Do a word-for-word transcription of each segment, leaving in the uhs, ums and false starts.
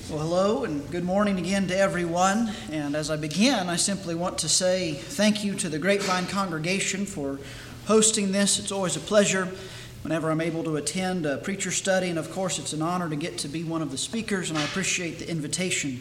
Well, hello and good morning again to everyone. And as I begin, I simply want to say thank you to the Grapevine congregation for hosting this. It's always a pleasure whenever I'm able to attend a preacher study. And of course, it's an honor to get to be one of the speakers, and I appreciate the invitation.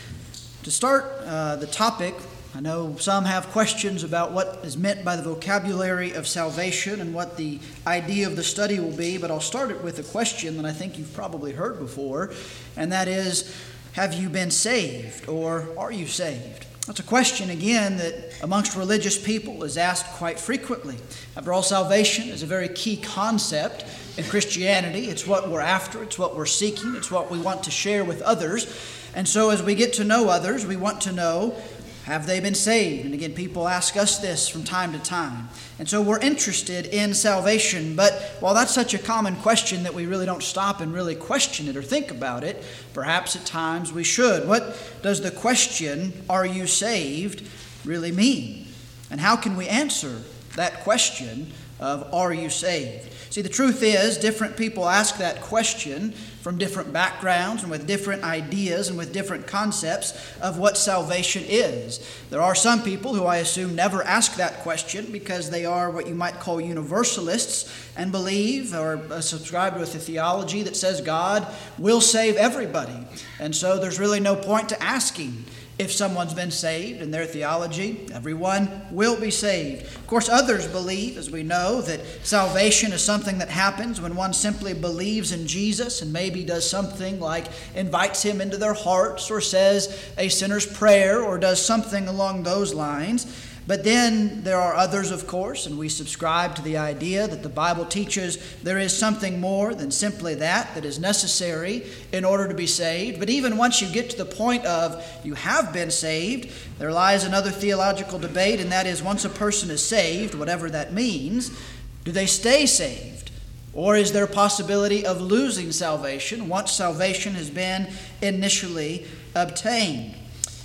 To start uh, the topic, I know some have questions about what is meant by the vocabulary of salvation and what the idea of the study will be, but I'll start it with a question that I think you've probably heard before, and that is, have you been saved, or are you saved? That's a question, again, that amongst religious people is asked quite frequently. After all, salvation is a very key concept in Christianity. It's what we're after, it's what we're seeking, it's what we want to share with others. And so as we get to know others, we want to know, have they been saved? And again, people ask us this from time to time. And so we're interested in salvation. But while that's such a common question that we really don't stop and really question it or think about it, perhaps at times we should. What does the question, are you saved, really mean? And how can we answer that question of, are you saved? See, the truth is, different people ask that question from different backgrounds and with different ideas and with different concepts of what salvation is. There are some people who I assume never ask that question because they are what you might call universalists and believe or subscribe to a theology that says God will save everybody. And so there's really no point to asking if someone's been saved. In their theology, everyone will be saved. Of course, others believe, as we know, that salvation is something that happens when one simply believes in Jesus and maybe does something like invites him into their hearts or says a sinner's prayer or does something along those lines. But then there are others, of course, and we subscribe to the idea that the Bible teaches there is something more than simply that that is necessary in order to be saved. But even once you get to the point of you have been saved, there lies another theological debate, and that is once a person is saved, whatever that means, do they stay saved? Or is there a possibility of losing salvation once salvation has been initially obtained?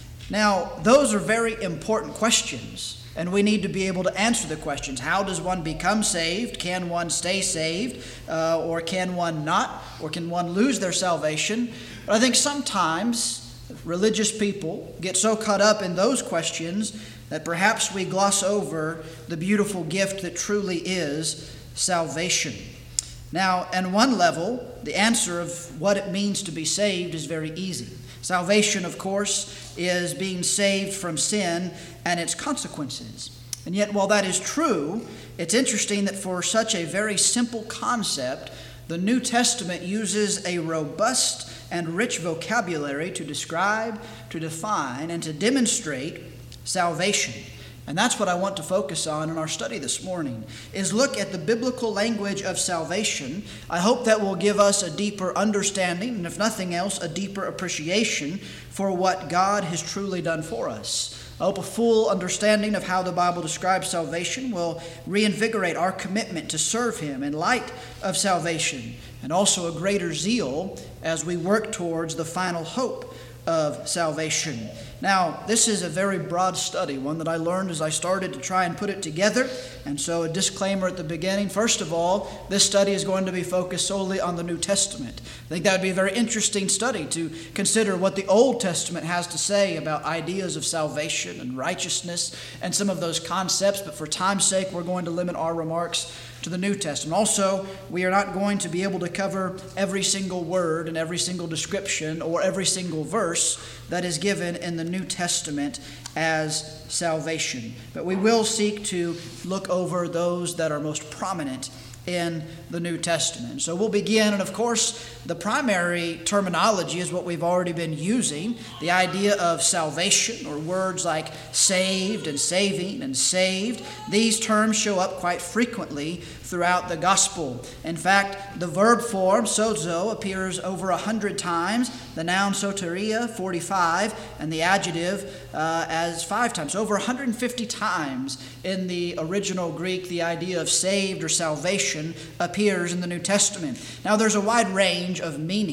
Now, those are very important questions, and we need to be able to answer the questions. How does one become saved? Can one stay saved? Uh, or can one not? Or can one lose their salvation? But I think sometimes religious people get so caught up in those questions that perhaps we gloss over the beautiful gift that truly is salvation. Now, on one level, the answer of what it means to be saved is very easy. Salvation, of course, is being saved from sin and its consequences. And yet, while that is true, it's interesting that for such a very simple concept, the New Testament uses a robust and rich vocabulary to describe, to define, and to demonstrate salvation. And that's what I want to focus on in our study this morning, is look at the biblical language of salvation. I hope that will give us a deeper understanding, and if nothing else, a deeper appreciation for what God has truly done for us. I hope a full understanding of how the Bible describes salvation will reinvigorate our commitment to serve Him in light of salvation, and also a greater zeal as we work towards the final hope of salvation. Now, this is a very broad study, one that I learned as I started to try and put it together. And so a disclaimer at the beginning. First of all, this study is going to be focused solely on the New Testament. I think that would be a very interesting study to consider what the Old Testament has to say about ideas of salvation and righteousness and some of those concepts. But for time's sake, we're going to limit our remarks to the New Testament. Also, we are not going to be able to cover every single word and every single description or every single verse that is given in the New Testament as salvation. But we will seek to look over those that are most prominent in the New Testament. So we'll begin, and of course, the primary terminology is what we've already been using, the idea of salvation, or words like saved and saving and saved. These terms show up quite frequently throughout the gospel. In fact, the verb form, sozo, appears over a hundred times, the noun soteria, forty-five, and the adjective uh, as five times. Over one hundred fifty times in the original Greek, the idea of saved or salvation appears in the New Testament. Now, there's a wide range of meaning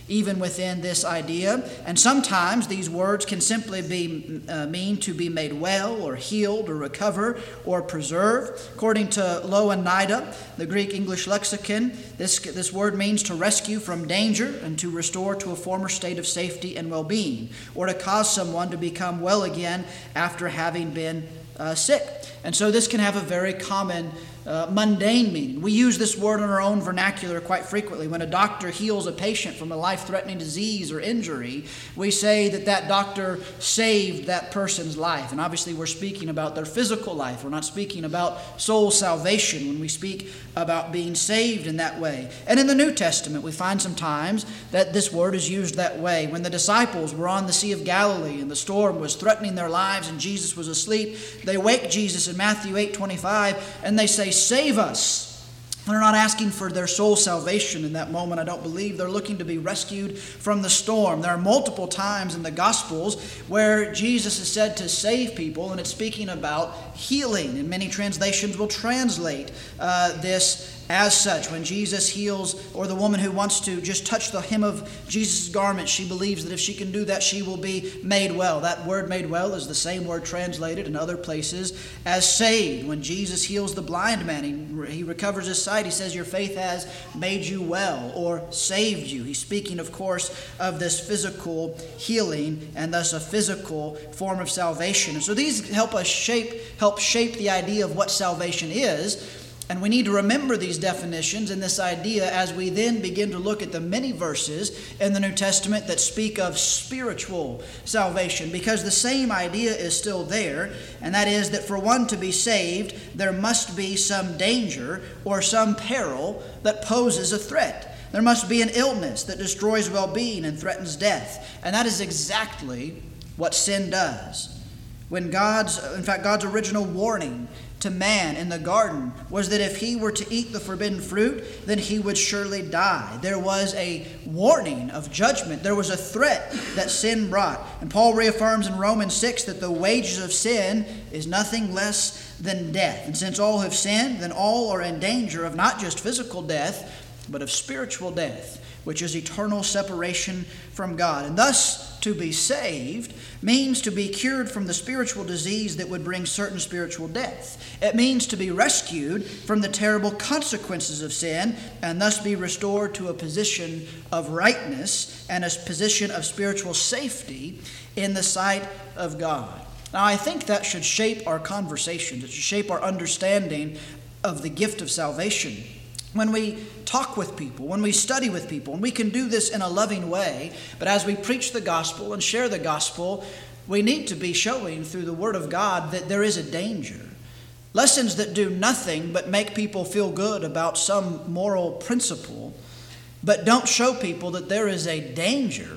even within this idea. And sometimes these words can simply be uh, mean to be made well or healed or recover or preserve. According to Louw-Nida, the Greek English lexicon, this, this word means to rescue from danger and to restore to a former state of safety and well-being, or to cause someone to become well again after having been uh, sick. And so this can have a very common Uh, mundane meaning. We use this word in our own vernacular quite frequently. When a doctor heals a patient from a life-threatening disease or injury, we say that that doctor saved that person's life. And obviously we're speaking about their physical life. We're not speaking about soul salvation when we speak about being saved in that way. And in the New Testament, we find sometimes that this word is used that way. When the disciples were on the Sea of Galilee and the storm was threatening their lives and Jesus was asleep, they wake Jesus in Matthew eight twenty-five and they say, "Save us." They're not asking for their soul salvation in that moment, I don't believe. They're looking to be rescued from the storm. There are multiple times in the Gospels where Jesus is said to save people, and it's speaking about healing. And many translations will translate uh, this as such. When Jesus heals, or the woman who wants to just touch the hem of Jesus' garment, she believes that if she can do that, she will be made well. That word "made well" is the same word translated in other places as saved. When Jesus heals the blind man, he, he recovers his sight. He says, "Your faith has made you well," or saved you. He's speaking, of course, of this physical healing and thus a physical form of salvation. And so these help us shape, help shape the idea of what salvation is. And we need to remember these definitions and this idea as we then begin to look at the many verses in the New Testament that speak of spiritual salvation, because the same idea is still there, and that is that for one to be saved, there must be some danger or some peril that poses a threat. There must be an illness that destroys well-being and threatens death. And that is exactly what sin does. When God's, in fact, God's original warning to man in the garden was that if he were to eat the forbidden fruit, then he would surely die. There was a warning of judgment. There was a threat that sin brought. And Paul reaffirms in Romans six that the wages of sin is nothing less than death. And since all have sinned, then all are in danger of not just physical death, but of spiritual death, which is eternal separation from God. And thus, to be saved means to be cured from the spiritual disease that would bring certain spiritual death. It means to be rescued from the terrible consequences of sin and thus be restored to a position of rightness and a position of spiritual safety in the sight of God. Now, I think that should shape our conversations. It should shape our understanding of the gift of salvation. When we talk with people, when we study with people, and we can do this in a loving way, but as we preach the gospel and share the gospel, we need to be showing through the Word of God that there is a danger. Lessons that do nothing but make people feel good about some moral principle, but don't show people that there is a danger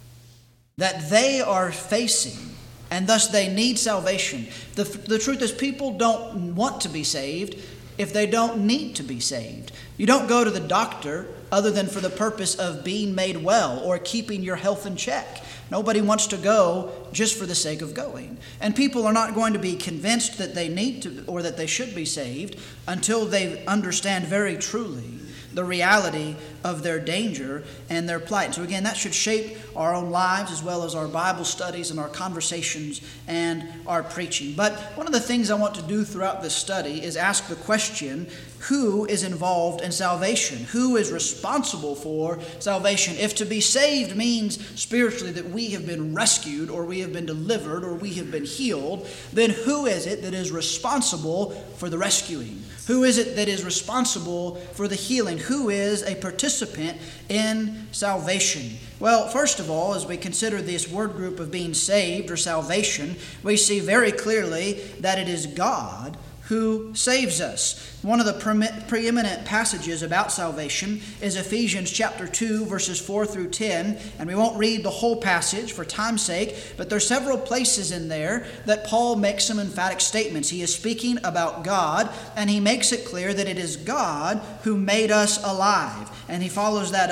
that they are facing, and thus they need salvation. The, the truth is, people don't want to be saved if they don't need to be saved. You don't go to the doctor other than for the purpose of being made well or keeping your health in check. Nobody wants to go just for the sake of going. And people are not going to be convinced that they need to or that they should be saved until they understand very truly the reality of their danger and their plight. And so again, that should shape our own lives as well as our Bible studies and our conversations and our preaching. But one of the things I want to do throughout this study is ask the question, who is involved in salvation? Who is responsible for salvation? If to be saved means spiritually that we have been rescued or we have been delivered or we have been healed, then who is it that is responsible for the rescuing? Who is it that is responsible for the healing? Who is a participant in salvation? Well, first of all, as we consider this word group of being saved or salvation, we see very clearly that it is God who saves us. One of the preeminent passages about salvation is Ephesians chapter two, verses four through ten, and we won't read the whole passage for time's sake, but there are several places in there that Paul makes some emphatic statements. He is speaking about God, and he makes it clear that it is God who made us alive. And he follows that up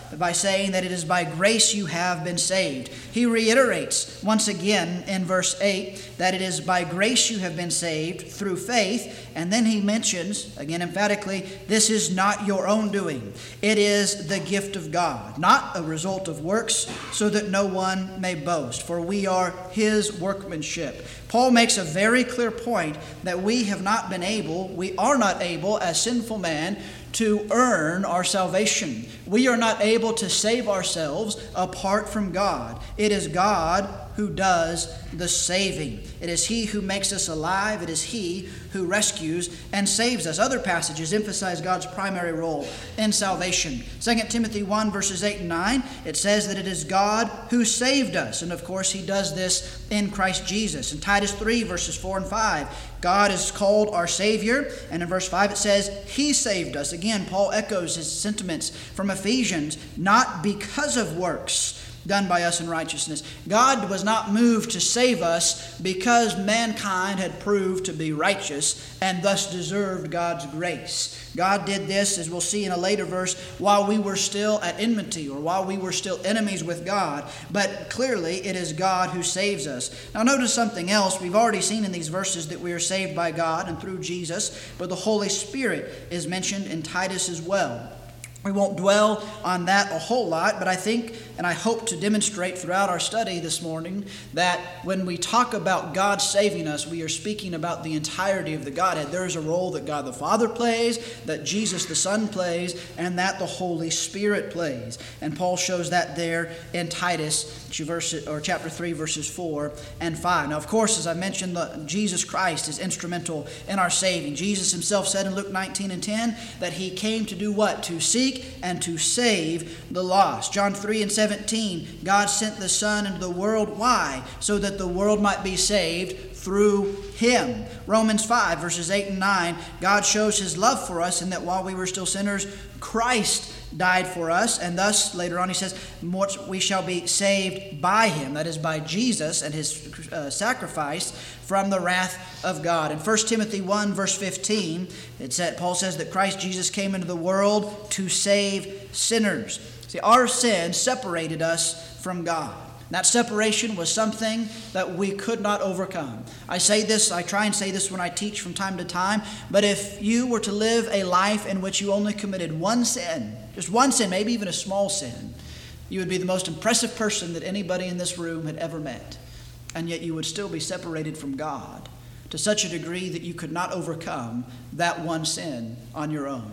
by saying that it is by grace you have been saved. He reiterates once again in verse eight that it is by grace you have been saved through faith. And then he mentions, again emphatically, this is not your own doing. It is the gift of God, not a result of works, so that no one may boast. For we are his workmanship. Paul makes a very clear point that we have not been able, we are not able as sinful man to earn our salvation. We are not able to save ourselves apart from God. It is God who does the saving. It is He who makes us alive. It is He who rescues and saves us. Other passages emphasize God's primary role in salvation. Second Timothy one, verses eight and nine, it says that it is God who saved us. And of course, He does this in Christ Jesus. In Titus three, verses four and five, God is called our Savior. And in verse five, it says, He saved us. Again, Paul echoes his sentiments from Ephesians, not because of works done by us in righteousness. God was not moved to save us because mankind had proved to be righteous and thus deserved God's grace. God did this, as we'll see in a later verse, while we were still at enmity or while we were still enemies with God. But clearly it is God who saves us. Now notice something else. We've already seen in these verses that we are saved by God and through Jesus, but the Holy Spirit is mentioned in Titus as well. We won't dwell on that a whole lot, but I think and I hope to demonstrate throughout our study this morning that when we talk about God saving us, we are speaking about the entirety of the Godhead. There is a role that God the Father plays, that Jesus the Son plays, and that the Holy Spirit plays. And Paul shows that there in Titus or chapter three, verses four and five. Now, of course, as I mentioned, the, Jesus Christ is instrumental in our saving. Jesus himself said in Luke nineteen and ten that he came to do what? To seek and to save the lost. John three and seventeen, God sent the Son into the world. Why? So that the world might be saved through him. Romans five, verses eight and nine, God shows his love for us in that while we were still sinners, Christ died for us, and thus, later on he says, we shall be saved by him, that is by Jesus and his uh, sacrifice, from the wrath of God. In First Timothy one, verse fifteen, it said, Paul says that Christ Jesus came into the world to save sinners. See, our sin separated us from God. That separation was something that we could not overcome. I say this, I try and say this when I teach from time to time, but if you were to live a life in which you only committed one sin, just one sin, maybe even a small sin, you would be the most impressive person that anybody in this room had ever met. And yet you would still be separated from God to such a degree that you could not overcome that one sin on your own.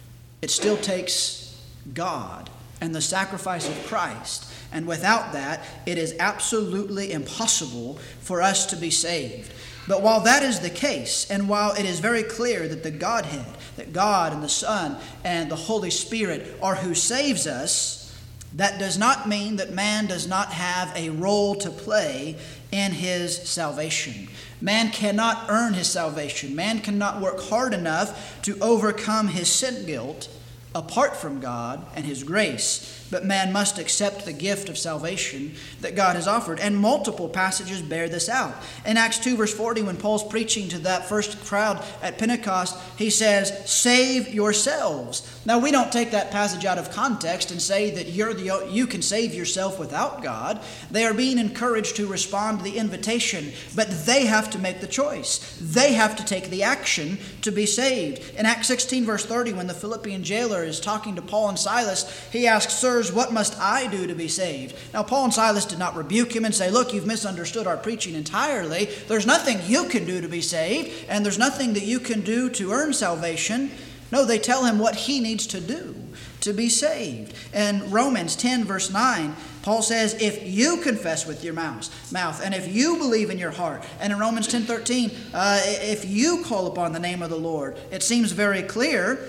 It still takes God and the sacrifice of Christ. And without that, it is absolutely impossible for us to be saved. But while that is the case, and while it is very clear that the Godhead, that God and the Son and the Holy Spirit are who saves us, that does not mean that man does not have a role to play in his salvation. Man cannot earn his salvation. Man cannot work hard enough to overcome his sin guilt apart from God and his grace. But man must accept the gift of salvation that God has offered. And multiple passages bear this out. In Acts two, verse forty, when Paul's preaching to that first crowd at Pentecost, he says, save yourselves. Now, we don't take that passage out of context and say that you're the, you can save yourself without God. They are being encouraged to respond to the invitation, but they have to make the choice. They have to take the action to be saved. In Acts sixteen, verse thirty, when the Philippian jailer is talking to Paul and Silas, he asks, Sirs, what must I do to be saved? Now, Paul and Silas did not rebuke him and say, look, you've misunderstood our preaching entirely. There's nothing you can do to be saved, and there's nothing that you can do to earn salvation. No, they tell him what he needs to do to be saved. In Romans ten, verse nine, Paul says, if you confess with your mouth, mouth, and if you believe in your heart, and in Romans ten thirteen, uh, if you call upon the name of the Lord, it seems very clear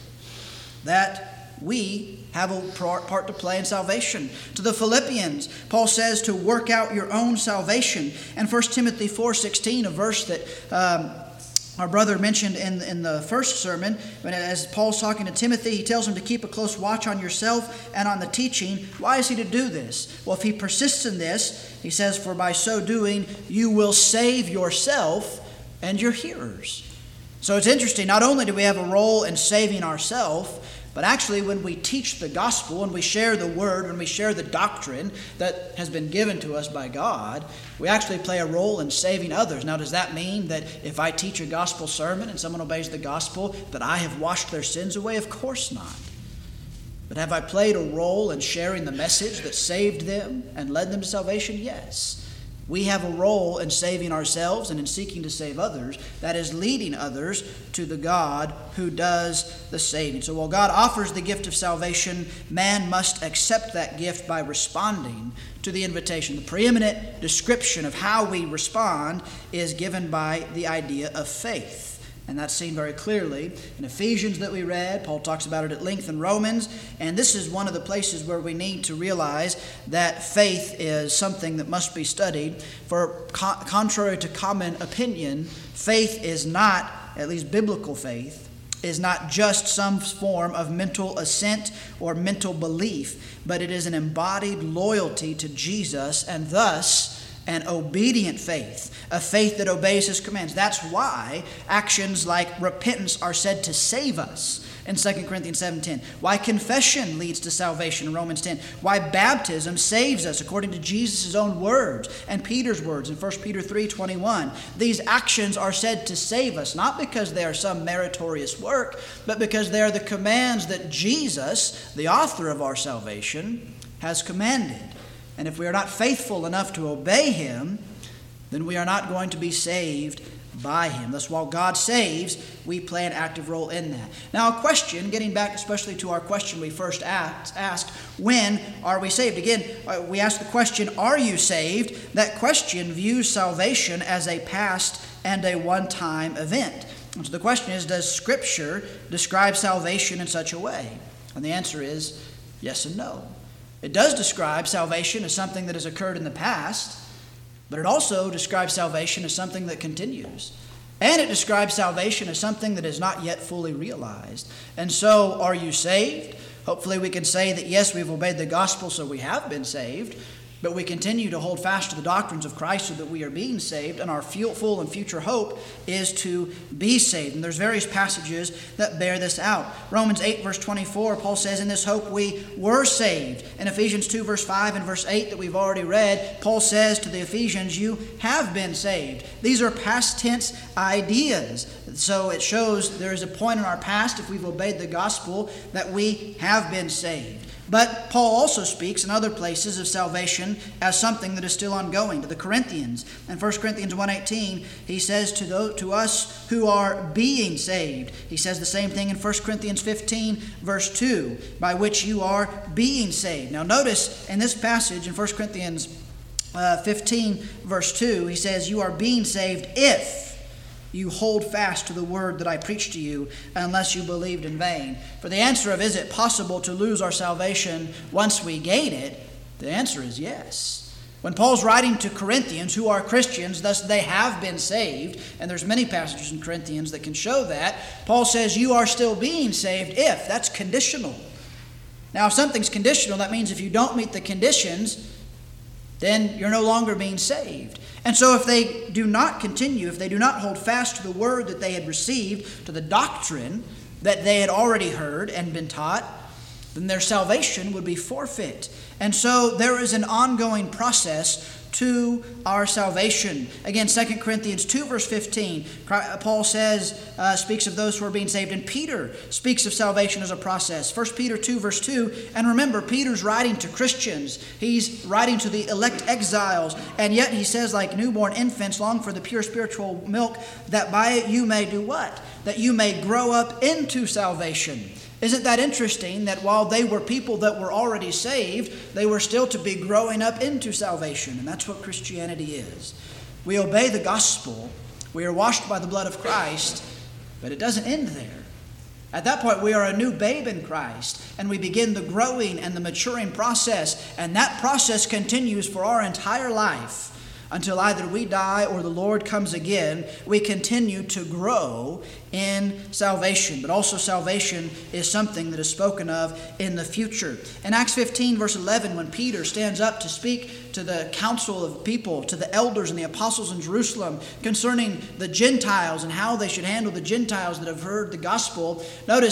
that we have a part to play in salvation. To the Philippians, Paul says to work out your own salvation. And First Timothy four sixteen, a verse that um, our brother mentioned in, in the first sermon, when as Paul's talking to Timothy, he tells him to keep a close watch on yourself and on the teaching. Why is he to do this? Well, if he persists in this, he says, for by so doing, you will save yourself and your hearers. So it's interesting. Not only do we have a role in saving ourselves, But actually, when we teach the gospel, when we share the word, when we share the doctrine that has been given to us by God, we actually play a role in saving others. Now, does that mean that if I teach a gospel sermon and someone obeys the gospel, that I have washed their sins away? Of course not. But have I played a role in sharing the message that saved them and led them to salvation? Yes. We have a role in saving ourselves and in seeking to save others. That is leading others to the God who does the saving. So while God offers the gift of salvation, man must accept that gift by responding to the invitation. The preeminent description of how we respond is given by the idea of faith. And that's seen very clearly in Ephesians that we read. Paul talks about it at length in Romans. And this is one of the places where we need to realize that faith is something that must be studied. For co- contrary to common opinion, faith is not, at least biblical faith, is not just some form of mental assent or mental belief, but it is an embodied loyalty to Jesus and thus an obedient faith, a faith that obeys his commands. That's why actions like repentance are said to save us in Second Corinthians seven ten. Why confession leads to salvation in Romans ten. Why baptism saves us according to Jesus' own words and Peter's words in First Peter three twenty-one. These actions are said to save us, not because they are some meritorious work, but because they are the commands that Jesus, the author of our salvation, has commanded. And if we are not faithful enough to obey him, then we are not going to be saved by him. Thus, while God saves, we play an active role in that. Now, a question, getting back especially to our question we first asked, when are we saved? Again, we ask the question, are you saved? That question views salvation as a past and a one-time event. And so the question is, does Scripture describe salvation in such a way? And the answer is yes and no. It does describe salvation as something that has occurred in the past, but it also describes salvation as something that continues. And it describes salvation as something that is not yet fully realized. And so, are you saved? Hopefully we can say that yes, we've obeyed the gospel, so we have been saved. But we continue to hold fast to the doctrines of Christ so that we are being saved, and our full and future hope is to be saved. And there's various passages that bear this out. Romans eight, verse twenty-four, Paul says, in this hope we were saved. In Ephesians two, verse five and verse eight that we've already read, Paul says to the Ephesians, you have been saved. These are past tense ideas. So it shows there is a point in our past, if we've obeyed the gospel, that we have been saved. But Paul also speaks in other places of salvation as something that is still ongoing. To the Corinthians, in First Corinthians one eighteen, he says to, those, to us who are being saved. He says the same thing in First Corinthians fifteen, verse two, by which you are being saved. Now notice in this passage in First Corinthians uh, fifteen, verse two, he says, you are being saved if you hold fast to the word that I preached to you, unless you believed in vain. For the answer of, is it possible to lose our salvation once we gain it? The answer is yes. When Paul's writing to Corinthians, who are Christians, thus they have been saved, and there's many passages in Corinthians that can show that, Paul says you are still being saved if. That's conditional. Now, if something's conditional, that means if you don't meet the conditions, then you're no longer being saved. And so if they do not continue, if they do not hold fast to the word that they had received, to the doctrine that they had already heard and been taught, then their salvation would be forfeit. And so there is an ongoing process to our salvation. Again, Second Corinthians two, verse fifteen, Paul says, uh, speaks of those who are being saved. And Peter speaks of salvation as a process. First Peter two, verse two. And remember, Peter's writing to Christians. He's writing to the elect exiles. And yet he says, like newborn infants, long for the pure spiritual milk, that by it you may do what? That you may grow up into salvation. Isn't that interesting that while they were people that were already saved, they were still to be growing up into salvation? And that's what Christianity is. We obey the gospel. We are washed by the blood of Christ, but it doesn't end there. At that point, we are a new babe in Christ, and we begin the growing and the maturing process, and that process continues for our entire life. Until either we die or the Lord comes again, we continue to grow in salvation. But also salvation is something that is spoken of in the future. In Acts fifteen, verse eleven, when Peter stands up to speak to the council of people, to the elders and the apostles in Jerusalem concerning the Gentiles and how they should handle the Gentiles that have heard the gospel, notice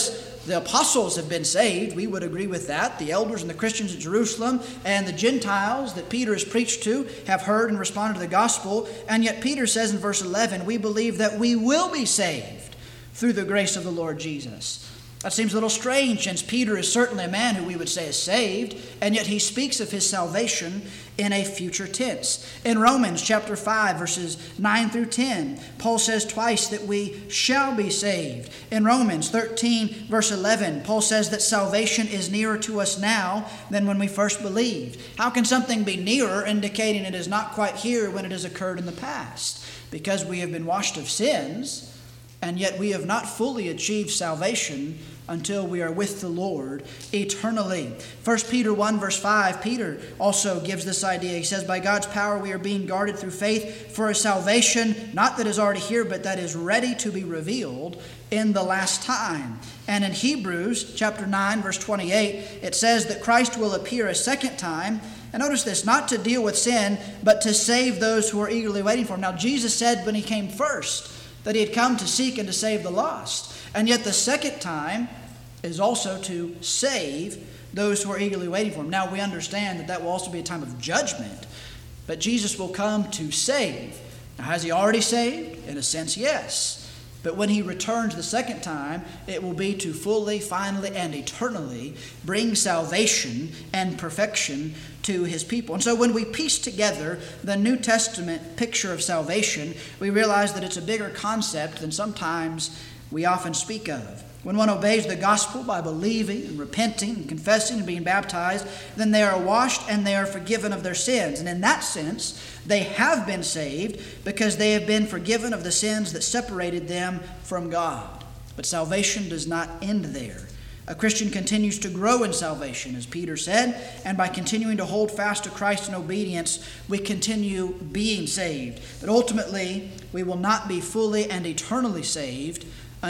the apostles have been saved. We would agree with that. The elders and the Christians at Jerusalem and the Gentiles that Peter has preached to have heard and responded to the gospel. And yet Peter says in verse eleven, we believe that we will be saved through the grace of the Lord Jesus. That seems a little strange, since Peter is certainly a man who we would say is saved, and yet he speaks of his salvation in a future tense. In Romans chapter five, verses nine through ten, Paul says twice that we shall be saved. In Romans thirteen, verse eleven, Paul says that salvation is nearer to us now than when we first believed. How can something be nearer, indicating it is not quite here when it has occurred in the past? Because we have been washed of sins, and yet we have not fully achieved salvation until we are with the Lord eternally. First Peter one, verse five, Peter also gives this idea. He says, by God's power we are being guarded through faith for a salvation, not that is already here, but that is ready to be revealed in the last time. And in Hebrews chapter nine, verse twenty-eight, it says that Christ will appear a second time. And notice this, not to deal with sin, but to save those who are eagerly waiting for him. Now, Jesus said when he came first that he had come to seek and to save the lost. And yet the second time is also to save those who are eagerly waiting for him. Now we understand that that will also be a time of judgment, but Jesus will come to save. Now has he already saved? In a sense, yes. But when he returns the second time, it will be to fully, finally, and eternally bring salvation and perfection to his people. And so when we piece together the New Testament picture of salvation, we realize that it's a bigger concept than sometimes we often speak of. When one obeys the gospel by believing and repenting and confessing and being baptized, then they are washed and they are forgiven of their sins. And in that sense, they have been saved because they have been forgiven of the sins that separated them from God. But salvation does not end there. A Christian continues to grow in salvation, as Peter said, and by continuing to hold fast to Christ in obedience, we continue being saved. But ultimately, we will not be fully and eternally saved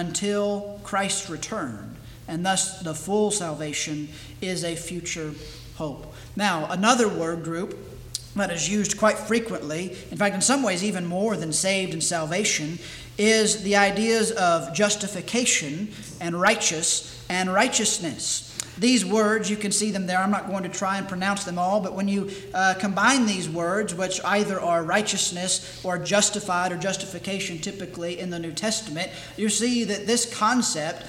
until Christ's return, and thus the full salvation is a future hope. Now, another word group that is used quite frequently, in fact, in some ways even more than saved and salvation, is the ideas of justification and righteous and righteousness. These words, you can see them there. I'm not going to try and pronounce them all, but when you uh, combine these words, which either are righteousness or justified or justification typically in the New Testament, you see that this concept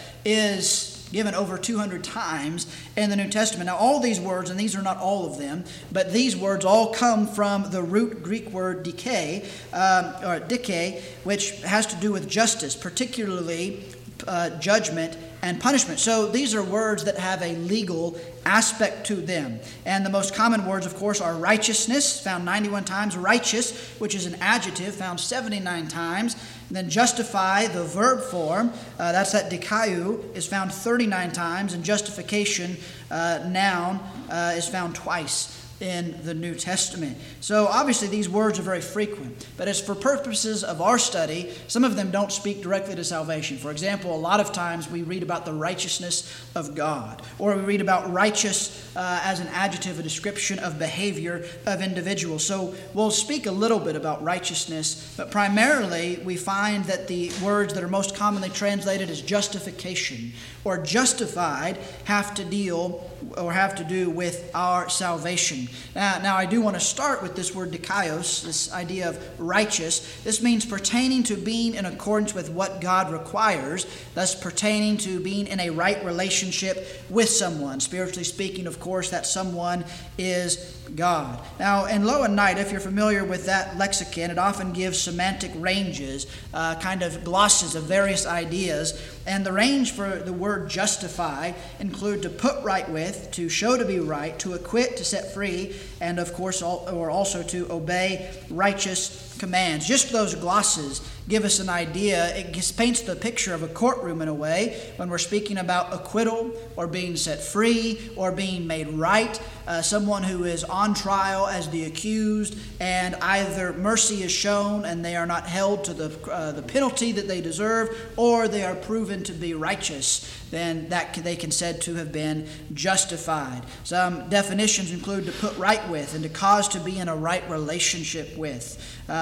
is given over two hundred times in the New Testament. Now, all these words, and these are not all of them, but these words all come from the root Greek word dike, um, or dike, which has to do with justice, particularly uh, judgment and punishment. So these are words that have a legal aspect to them. And the most common words, of course, are righteousness, found ninety-one times, righteous, which is an adjective, found seventy-nine times. And then justify, the verb form, uh, that's that dikaiou, is found thirty-nine times. And justification, uh, noun, uh, is found twice in the New Testament. So obviously these words are very frequent, but as for purposes of our study, some of them don't speak directly to salvation. For example, a lot of times we read about the righteousness of God, or we read about righteous uh, as an adjective, a description of behavior of individuals. So we'll speak a little bit about righteousness, but primarily we find that the words that are most commonly translated as justification or justified have to deal or have to do with our salvation. Now, now I do want to start with this word dikaios, this idea of righteous. This means pertaining to being in accordance with what God requires, thus pertaining to being in a right relationship with someone. Spiritually speaking, of course, that someone is God. Now, in Louw-Nida, if you're familiar with that lexicon, it often gives semantic ranges, uh, kind of glosses of various ideas. And the range for the word justify include to put right with, to show to be right, to acquit, to set free, and of course, all, or also to obey righteous commands. Just those glosses give us an idea. It just paints the picture of a courtroom in a way when we're speaking about acquittal or being set free or being made right. Uh, someone who is on trial as the accused, and either mercy is shown and they are not held to the uh, the penalty that they deserve, or they are proven to be righteous, then that they can said to have been justified. Some definitions include to put right with and to cause to be in a right relationship with. Uh,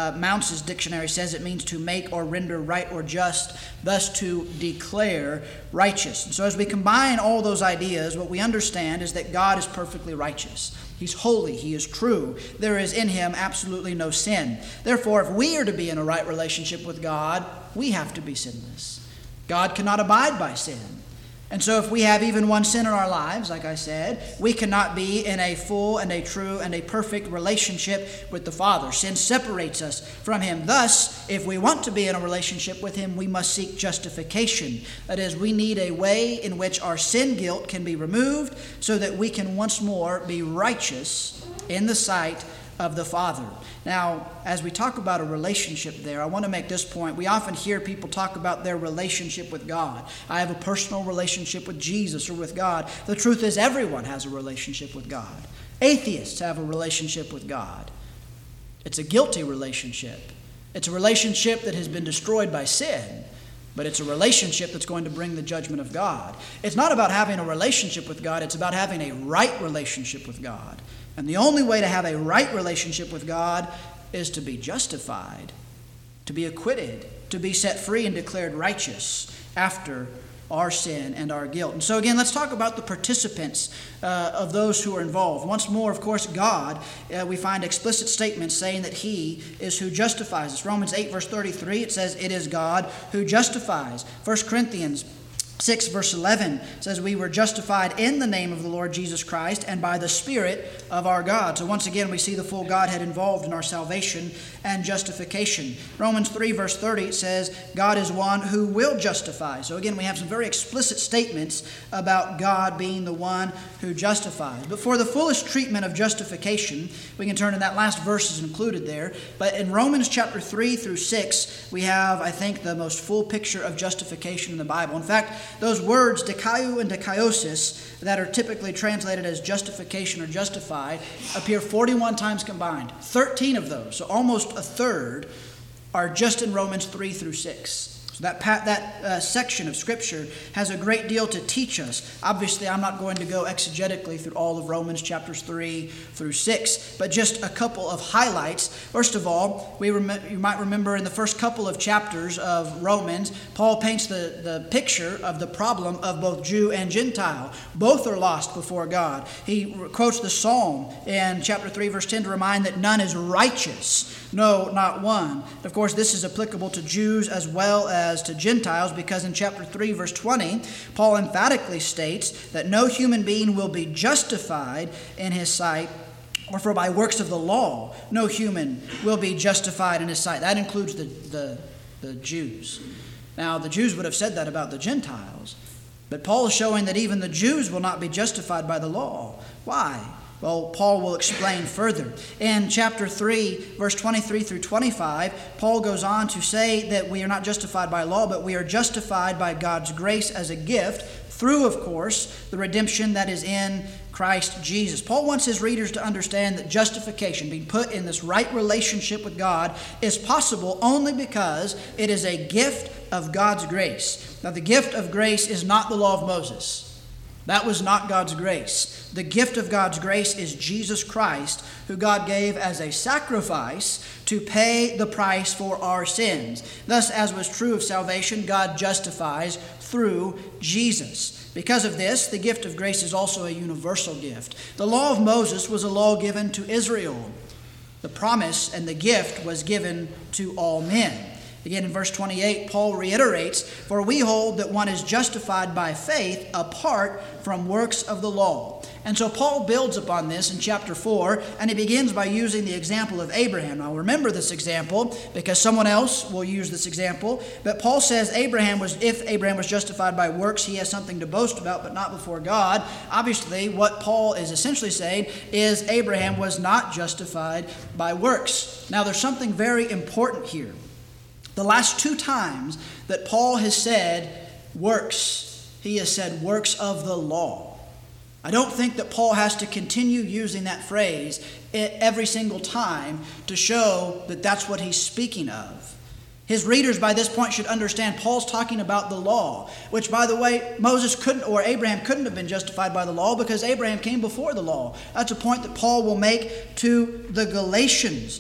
Uh, Mounce's dictionary says it means to make or render right or just, thus to declare righteous. And so as we combine all those ideas, what we understand is that God is perfectly righteous. He's holy. He is true. There is in him absolutely no sin. Therefore, if we are to be in a right relationship with God, we have to be sinless. God cannot abide by sin. And so if we have even one sin in our lives, like I said, we cannot be in a full and a true and a perfect relationship with the Father. Sin separates us from him. Thus, if we want to be in a relationship with him, we must seek justification. That is, we need a way in which our sin guilt can be removed so that we can once more be righteous in the sight of the Father. Now, as we talk about a relationship there, I want to make this point. We often hear people talk about their relationship with God. I have a personal relationship with Jesus or with God. The truth is, everyone has a relationship with God. Atheists have a relationship with God. It's a guilty relationship. It's a relationship that has been destroyed by sin, but it's a relationship that's going to bring the judgment of God. It's not about having a relationship with God. It's about having a right relationship with God. And the only way to have a right relationship with God is to be justified, to be acquitted, to be set free and declared righteous after our sin and our guilt. And so again, let's talk about the participants uh, of those who are involved. Once more, of course, God, uh, we find explicit statements saying that he is who justifies us. Romans eight, verse thirty-three, it says, it is God who justifies. First Corinthians six verse eleven says we were justified in the name of the Lord Jesus Christ and by the Spirit of our God. So once again we see the full Godhead involved in our salvation and justification. Romans three verse thirty, it says God is one who will justify. So again we have some very explicit statements about God being the one who justifies. But for the fullest treatment of justification, we can turn to that last verse is included there. But in Romans chapter three through six, we have, I think, the most full picture of justification in the Bible. In fact, those words, dikaiou and dikaiosis, that are typically translated as justification or justified, appear forty-one times combined. thirteen of those, so almost a third, are just in Romans three through six. So that that uh, section of Scripture has a great deal to teach us. Obviously, I'm not going to go exegetically through all of Romans chapters three through six, but just a couple of highlights. First of all, we rem- you might remember in the first couple of chapters of Romans, Paul paints the, the picture of the problem of both Jew and Gentile. Both are lost before God. He quotes the Psalm in chapter three, verse ten to remind that none is righteous. No, not one. Of course, this is applicable to Jews as well as to Gentiles, because in chapter three, verse twenty, Paul emphatically states that no human being will be justified in his sight, or for by works of the law, no human will be justified in his sight. That includes the, the, the Jews. Now, the Jews would have said that about the Gentiles, but Paul is showing that even the Jews will not be justified by the law. Why? Well, Paul will explain further. In chapter three, verse twenty-three through twenty-five, Paul goes on to say that we are not justified by law, but we are justified by God's grace as a gift through, of course, the redemption that is in Christ Jesus. Paul wants his readers to understand that justification, being put in this right relationship with God, is possible only because it is a gift of God's grace. Now, the gift of grace is not the law of Moses. That was not God's grace. The gift of God's grace is Jesus Christ, who God gave as a sacrifice to pay the price for our sins. Thus, as was true of salvation, God justifies through Jesus. Because of this, the gift of grace is also a universal gift. The law of Moses was a law given to Israel. The promise and the gift was given to all men. Again, in verse twenty-eight, Paul reiterates, "For we hold that one is justified by faith apart from works of the law." And so Paul builds upon this in chapter four, and he begins by using the example of Abraham. Now remember this example, because someone else will use this example. But Paul says Abraham was, if Abraham was justified by works, he has something to boast about, but not before God. Obviously, what Paul is essentially saying is Abraham was not justified by works. Now there's something very important here. The last two times that Paul has said works, he has said works of the law. I don't think that Paul has to continue using that phrase every single time to show that that's what he's speaking of. His readers by this point should understand Paul's talking about the law, which, by the way, Moses couldn't, or Abraham couldn't have been justified by the law because Abraham came before the law. That's a point that Paul will make to the Galatians.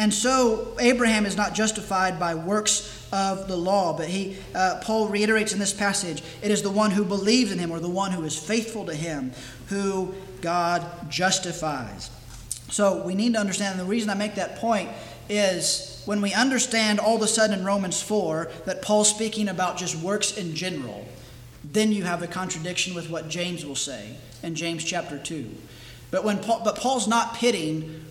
And so Abraham is not justified by works of the law, but he, uh, Paul reiterates in this passage, it is the one who believes in him, or the one who is faithful to him, who God justifies. So we need to understand, and the reason I make that point is when we understand all of a sudden in Romans four that Paul's speaking about just works in general, then you have a contradiction with what James will say in James chapter two. But when Paul, but Paul's not pitting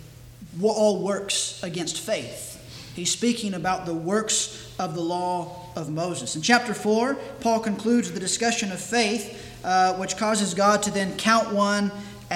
all works against faith. He's speaking about the works of the law of Moses. In chapter four, Paul concludes the discussion of faith, uh, which causes God to then count one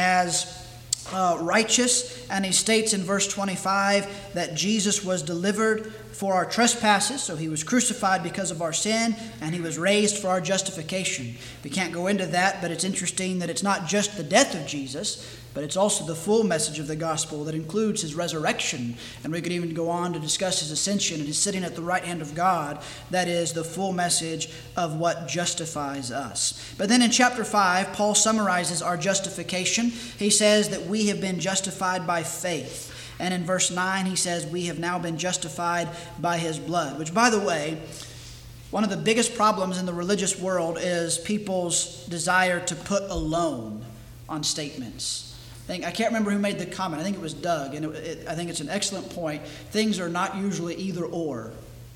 as uh, righteous. And he states in verse twenty-five that Jesus was delivered for our trespasses, so he was crucified because of our sin, and he was raised for our justification. We can't go into that, but it's interesting that it's not just the death of Jesus, but it's also the full message of the gospel that includes his resurrection. And we could even go on to discuss his ascension and his sitting at the right hand of God. That is the full message of what justifies us. But then in chapter five, Paul summarizes our justification. He says that we have been justified by faith. And in verse nine, he says, we have now been justified by his blood. Which, by the way, one of the biggest problems in the religious world is people's desire to put alone on statements. I think I can't remember who made the comment. I think it was Doug, and it, it, I think it's an excellent point. Things are not usually either or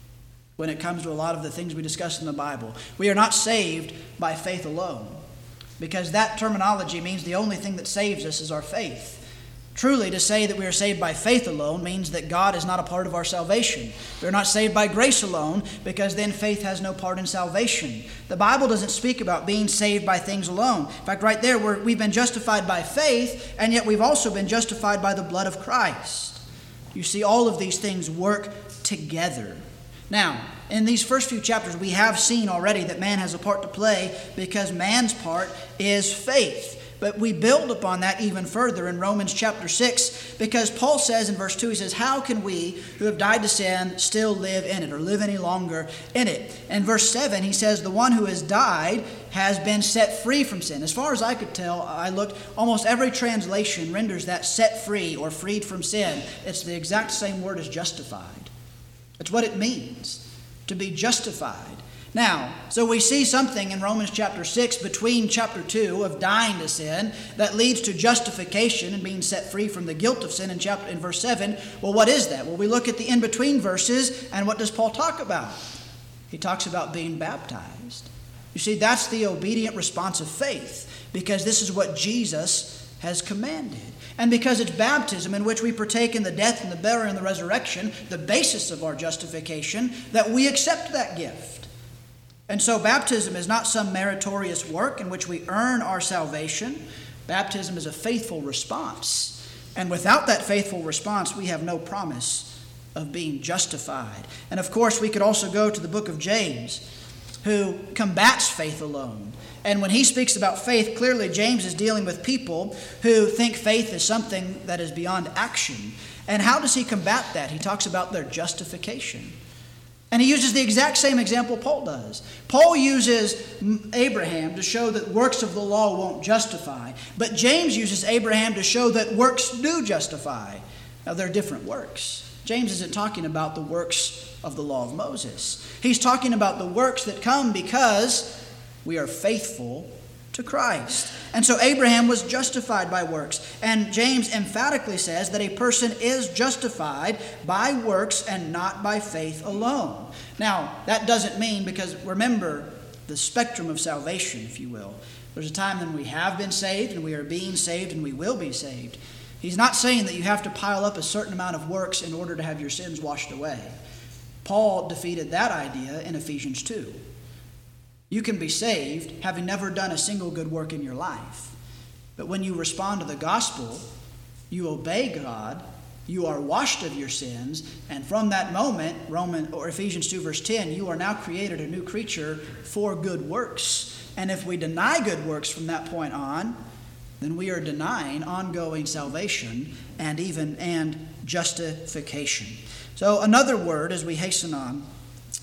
when it comes to a lot of the things we discuss in the Bible. We are not saved by faith alone, because that terminology means the only thing that saves us is our faith. Truly, to say that we are saved by faith alone means that God is not a part of our salvation. We are not saved by grace alone, because then faith has no part in salvation. The Bible doesn't speak about being saved by things alone. In fact, right there, we're, we've been justified by faith, and yet we've also been justified by the blood of Christ. You see, all of these things work together. Now, in these first few chapters, we have seen already that man has a part to play, because man's part is faith. But we build upon that even further in Romans chapter six, because Paul says in verse two, he says, how can we who have died to sin still live in it, or live any longer in it? In verse seven, he says, the one who has died has been set free from sin. As far as I could tell, I looked, almost every translation renders that set free or freed from sin. It's the exact same word as justified. It's what it means, to be justified. Now, so we see something in Romans chapter six between chapter two of dying to sin that leads to justification and being set free from the guilt of sin in chapter in verse seven. Well, what is that? Well, we look at the in-between verses, and what does Paul talk about? He talks about being baptized. You see, that's the obedient response of faith, because this is what Jesus has commanded. And because it's baptism in which we partake in the death and the burial and the resurrection, the basis of our justification, that we accept that gift. And so baptism is not some meritorious work in which we earn our salvation. Baptism is a faithful response. And without that faithful response, we have no promise of being justified. And of course, we could also go to the book of James, who combats faith alone. And when he speaks about faith, clearly James is dealing with people who think faith is something that is beyond action. And how does he combat that? He talks about their justification. And he uses the exact same example Paul does. Paul uses Abraham to show that works of the law won't justify. But James uses Abraham to show that works do justify. Now, they're different works. James isn't talking about the works of the law of Moses. He's talking about the works that come because we are faithful to Christ. And so Abraham was justified by works. And James emphatically says that a person is justified by works and not by faith alone. Now, that doesn't mean, because remember the spectrum of salvation, if you will. There's a time when we have been saved and we are being saved and we will be saved. He's not saying that you have to pile up a certain amount of works in order to have your sins washed away. Paul defeated that idea in Ephesians two. You can be saved having never done a single good work in your life. But when you respond to the gospel, you obey God, you are washed of your sins, and from that moment, Roman or Ephesians two verse ten, you are now created a new creature for good works. And if we deny good works from that point on, then we are denying ongoing salvation and even and justification. So another word as we hasten on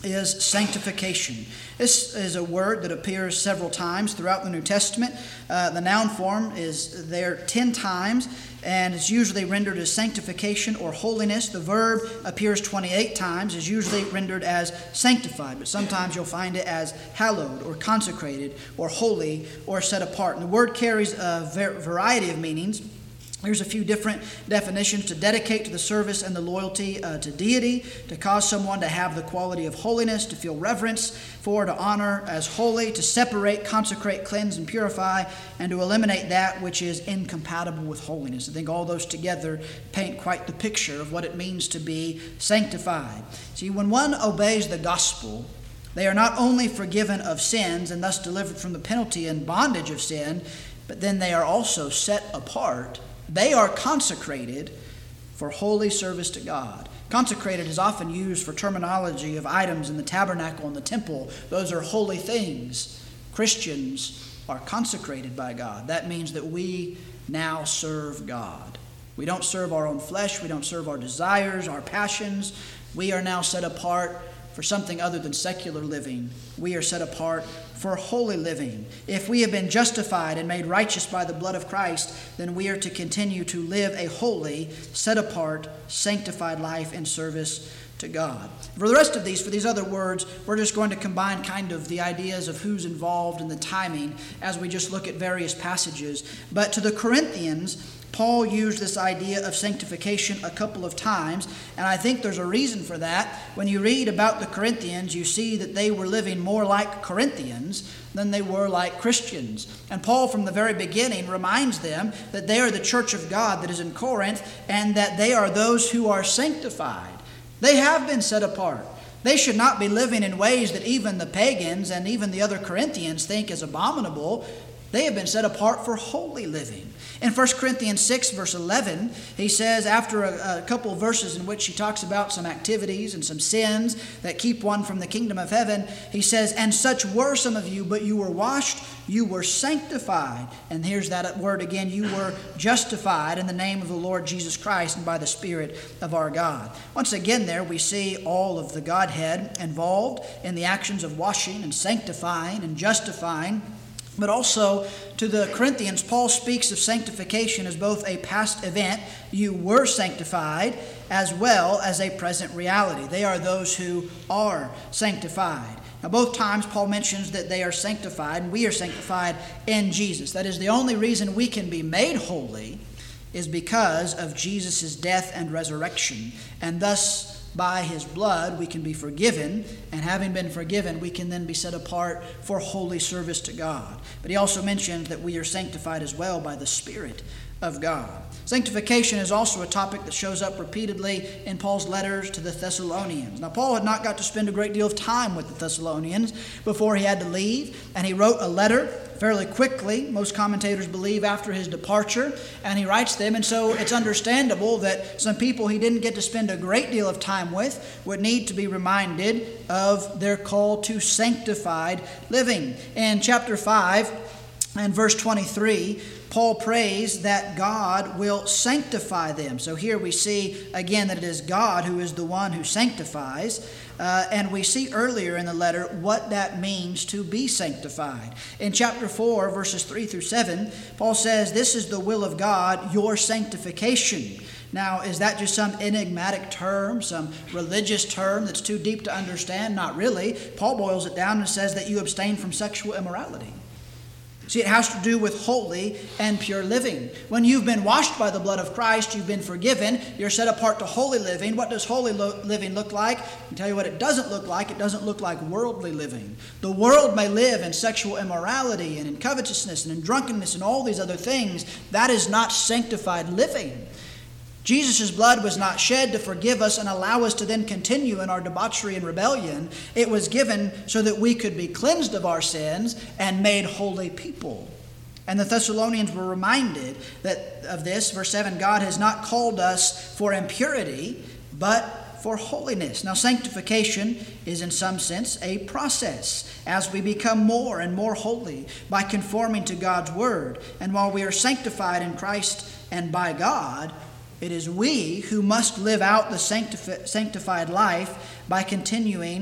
is sanctification. This is a word that appears several times throughout the New Testament. Uh, the noun form is there ten times, and it's usually rendered as sanctification or holiness. The verb appears twenty-eight times, is usually rendered as sanctified, but sometimes you'll find it as hallowed or consecrated or holy or set apart. And the word carries a variety of meanings. Here's a few different definitions: to dedicate to the service and the loyalty uh, to deity, to cause someone to have the quality of holiness, to feel reverence for, to honor as holy, to separate, consecrate, cleanse, and purify, and to eliminate that which is incompatible with holiness. I think all those together paint quite the picture of what it means to be sanctified. See, when one obeys the gospel, they are not only forgiven of sins and thus delivered from the penalty and bondage of sin, but then they are also set apart. They are consecrated for holy service to God. Consecrated is often used for terminology of items in the tabernacle and the temple. Those are holy things. Christians are consecrated by God. That means that we now serve God. We don't serve our own flesh. We don't serve our desires, our passions. We are now set apart for something other than secular living. We are set apart for holy living. If we have been justified and made righteous by the blood of Christ, then we are to continue to live a holy, set apart, sanctified life in service to God. For the rest of these, for these other words, we're just going to combine kind of the ideas of who's involved and the timing as we just look at various passages. But to the Corinthians, Paul used this idea of sanctification a couple of times, and I think there's a reason for that. When you read about the Corinthians, you see that they were living more like Corinthians than they were like Christians. And Paul, from the very beginning, reminds them that they are the church of God that is in Corinth, and that they are those who are sanctified. They have been set apart. They should not be living in ways that even the pagans and even the other Corinthians think is abominable. They have been set apart for holy living. In First Corinthians six, verse eleven, he says, after a, a couple of verses in which he talks about some activities and some sins that keep one from the kingdom of heaven, he says, "And such were some of you, but you were washed, you were sanctified." And here's that word again, you were justified in the name of the Lord Jesus Christ and by the Spirit of our God. Once again there we see all of the Godhead involved in the actions of washing and sanctifying and justifying. But also to the Corinthians, Paul speaks of sanctification as both a past event, you were sanctified, as well as a present reality. They are those who are sanctified. Now, both times Paul mentions that they are sanctified, and we are sanctified in Jesus. That is, the only reason we can be made holy is because of Jesus' death and resurrection. And thus, by his blood, we can be forgiven, and having been forgiven, we can then be set apart for holy service to God. But he also mentioned that we are sanctified as well by the Spirit of God. Sanctification is also a topic that shows up repeatedly in Paul's letters to the Thessalonians. Now, Paul had not got to spend a great deal of time with the Thessalonians before he had to leave, and he wrote a letter fairly quickly, most commentators believe, after his departure, and he writes them, and so it's understandable that some people he didn't get to spend a great deal of time with would need to be reminded of their call to sanctified living. In chapter five and verse twenty-three, Paul prays that God will sanctify them. So here we see again that it is God who is the one who sanctifies. Uh, and we see earlier in the letter what that means to be sanctified. In chapter four, verses three through seven, Paul says, "This is the will of God, your sanctification." Now, is that just some enigmatic term, some religious term that's too deep to understand? Not really. Paul boils it down and says that you abstain from sexual immorality. See, it has to do with holy and pure living. When you've been washed by the blood of Christ, you've been forgiven, you're set apart to holy living. What does holy lo- living look like? I'll tell you what it doesn't look like. It doesn't look like worldly living. The world may live in sexual immorality and in covetousness and in drunkenness and all these other things. That is not sanctified living. Jesus' blood was not shed to forgive us and allow us to then continue in our debauchery and rebellion. It was given so that we could be cleansed of our sins and made holy people. And the Thessalonians were reminded that of this. Verse seven, God has not called us for impurity, but for holiness. Now, sanctification is in some sense a process as we become more and more holy by conforming to God's word. And while we are sanctified in Christ and by God, it is we who must live out the sanctifi- sanctified life by continuing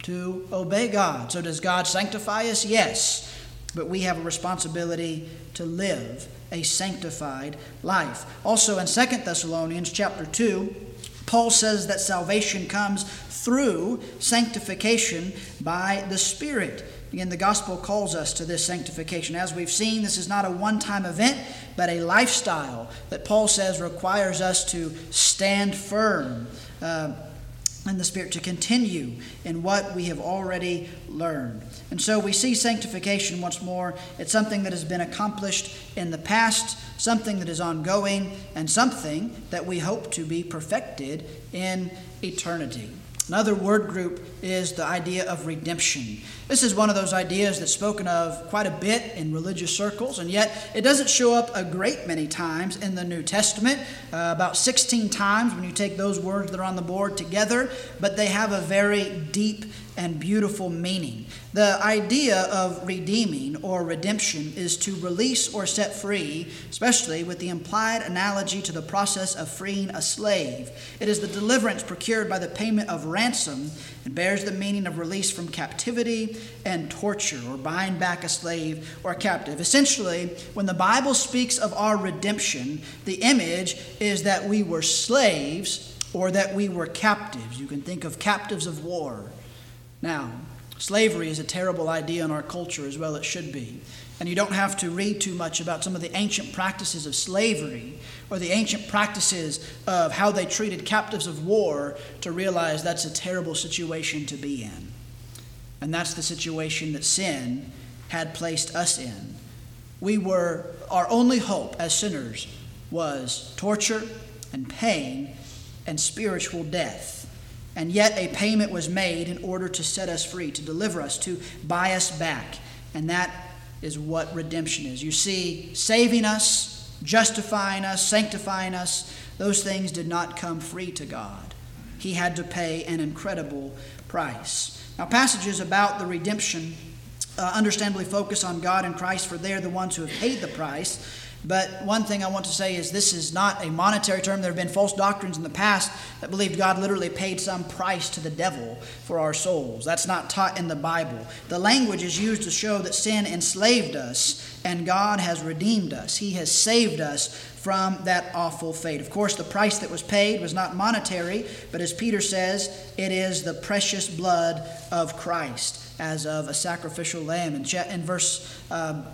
to obey God. So does God sanctify us? Yes. But we have a responsibility to live a sanctified life. Also in Second Thessalonians chapter two, Paul says that salvation comes through sanctification by the Spirit. Again, the gospel calls us to this sanctification. As we've seen, this is not a one-time event, but a lifestyle that Paul says requires us to stand firm uh, in the Spirit, to continue in what we have already learned. And so we see sanctification once more. It's something that has been accomplished in the past, something that is ongoing, and something that we hope to be perfected in eternity. Another word group is the idea of redemption. This is one of those ideas that's spoken of quite a bit in religious circles, and yet it doesn't show up a great many times in the New Testament, uh, about sixteen times when you take those words that are on the board together, but they have a very deep and beautiful meaning. The idea of redeeming or redemption is to release or set free, especially with the implied analogy to the process of freeing a slave. It is the deliverance procured by the payment of ransom and bears the meaning of release from captivity and torture, or buying back a slave or a captive. Essentially, when the Bible speaks of our redemption, the image is that we were slaves or that we were captives. You can think of captives of war. Now, slavery is a terrible idea in our culture, as well it should be. And you don't have to read too much about some of the ancient practices of slavery or the ancient practices of how they treated captives of war to realize that's a terrible situation to be in. And that's the situation that sin had placed us in. We were, our only hope as sinners was torture and pain and spiritual death. And yet a payment was made in order to set us free, to deliver us, to buy us back. And that is what redemption is. You see, saving us, justifying us, sanctifying us, those things did not come free to God. He had to pay an incredible price. Now, passages about the redemption uh, understandably focus on God and Christ, for they are the ones who have paid the price. But one thing I want to say is this is not a monetary term. There have been false doctrines in the past that believed God literally paid some price to the devil for our souls. That's not taught in the Bible. The language is used to show that sin enslaved us and God has redeemed us. He has saved us from that awful fate. Of course, the price that was paid was not monetary, but as Peter says, it is the precious blood of Christ as of a sacrificial lamb. In, in verse um,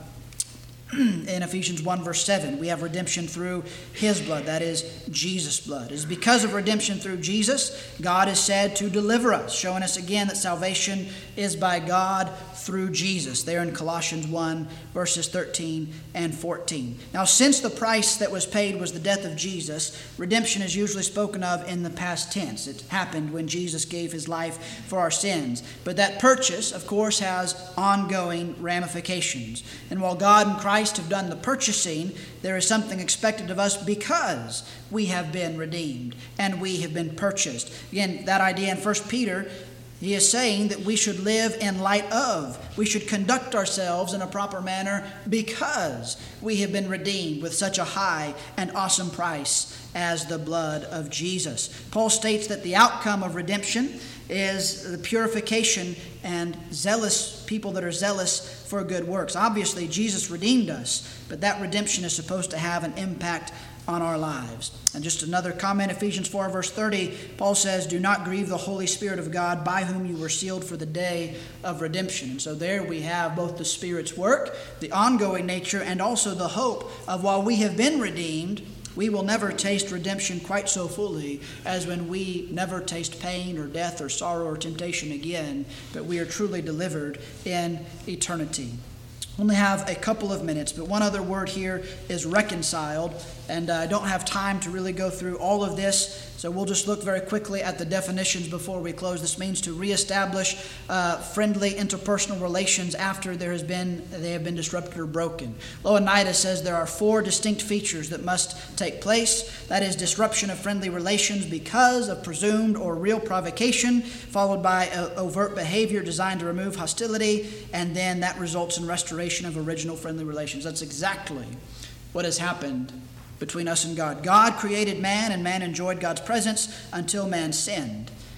In Ephesians one verse seven, we have redemption through His blood, that is Jesus' blood. It is because of redemption through Jesus, God is said to deliver us, showing us again that salvation is by God through Jesus, there in Colossians one verses thirteen and fourteen. Now, since the price that was paid was the death of Jesus, redemption is usually spoken of in the past tense. It happened when Jesus gave His life for our sins. But that purchase, of course, has ongoing ramifications. And while God and Christ have done the purchasing, there is something expected of us because we have been redeemed and we have been purchased. Again, that idea in First Peter, he is saying that we should live in light of, we should conduct ourselves in a proper manner because we have been redeemed with such a high and awesome price as the blood of Jesus. Paul states that the outcome of redemption is the purification and zealous people that are zealous for good works. Obviously, Jesus redeemed us, but that redemption is supposed to have an impact on our lives. And just another comment, Ephesians four verse thirty, Paul says, "Do not grieve the Holy Spirit of God, by whom you were sealed for the day of redemption." And so there we have both the Spirit's work, the ongoing nature, and also the hope of while we have been redeemed, we will never taste redemption quite so fully as when we never taste pain or death or sorrow or temptation again, but we are truly delivered in eternity. Only have a couple of minutes, but one other word here is reconciled, and I don't have time to really go through all of this, so we'll just look very quickly at the definitions before we close. This means to reestablish uh, friendly interpersonal relations after there has been they have been disrupted or broken. Ioannidis says there are four distinct features that must take place. That is disruption of friendly relations because of presumed or real provocation, followed by a overt behavior designed to remove hostility, and then that results in restoration of original friendly relations. That's exactly what has happened between us and God. God created man, and man enjoyed God's presence until man sinned.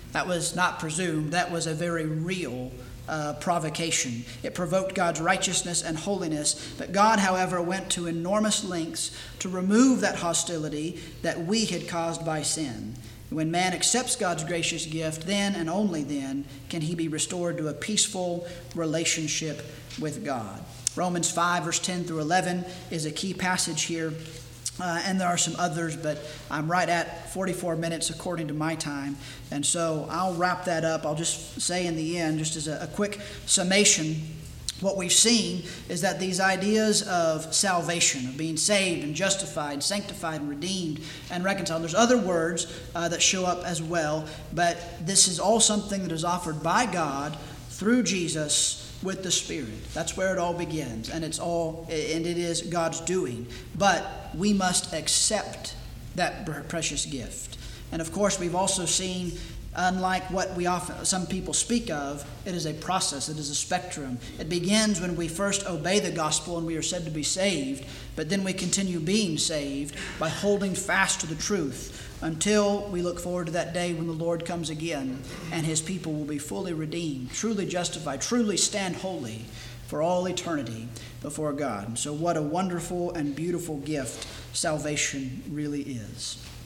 That was not presumed. That was a very real uh, provocation. It provoked God's righteousness and holiness. But God, however, went to enormous lengths to remove that hostility that we had caused by sin. When man accepts God's gracious gift, then and only then can he be restored to a peaceful relationship with God. Romans five, verse ten through eleven is a key passage here. Uh, and there are some others, but I'm right at forty-four minutes according to my time. And so I'll wrap that up. I'll just say in the end, just as a, a quick summation, what we've seen is that these ideas of salvation, of being saved and justified, sanctified and redeemed and reconciled, there's other words uh, that show up as well, but this is all something that is offered by God through Jesus with the Spirit. That's where it all begins, and it's all, and it is God's doing. But we must accept that precious gift. And of course, we've also seen, unlike what we often some people speak of, it is a process. It is a spectrum. It begins when we first obey the gospel and we are said to be saved, but then we continue being saved by holding fast to the truth until we look forward to that day when the Lord comes again and his people will be fully redeemed, truly justified, truly stand holy for all eternity before God. And so what a wonderful and beautiful gift salvation really is.